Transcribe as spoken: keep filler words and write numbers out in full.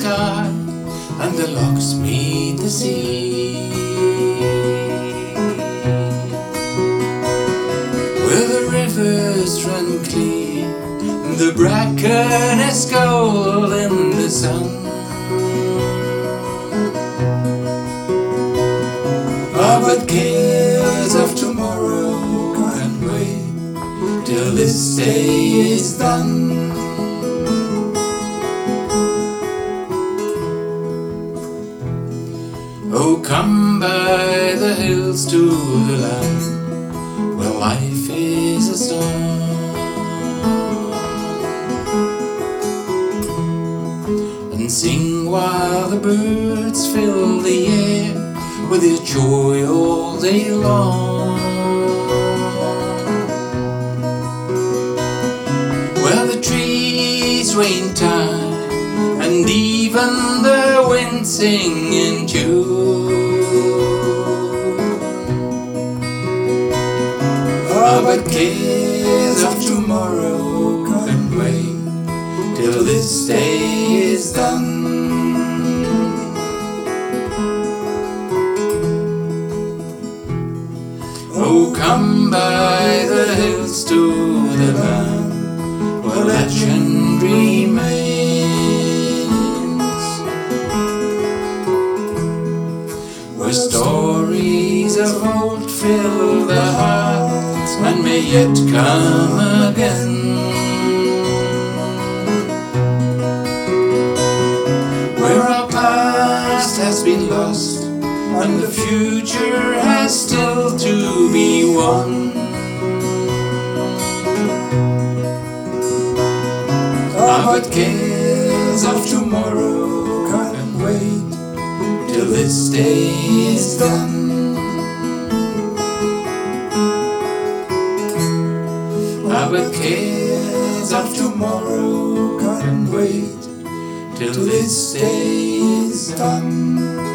sky, and the lochs meet the sea. Where the rivers run clear, the bracken is gold in the sun. Ah, but cares of tomorrow can't wait till this day is done. Oh, come by the hills to the land where life is a song, and sing while the birds fill the air with their joy all day long. Where the trees rain time and even the wind sing in tune. Ah, but cares of tomorrow can't wait till this day is done. Oh, come by the hills to the land where legend remains, where stories of old fill the heart and may yet come again, where our past has been lost and the future has still to be won. Ah, but cares of tomorrow can't wait till this day is done. Ah, but cares of tomorrow can't wait till this day is done.